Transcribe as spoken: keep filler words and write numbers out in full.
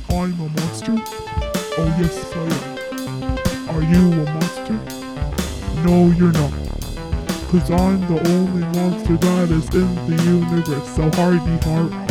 I'm a monster? Oh yes, I am. Are you a monster? No, you're not. Cause I'm the only monster that is in the universe, so hardy heart.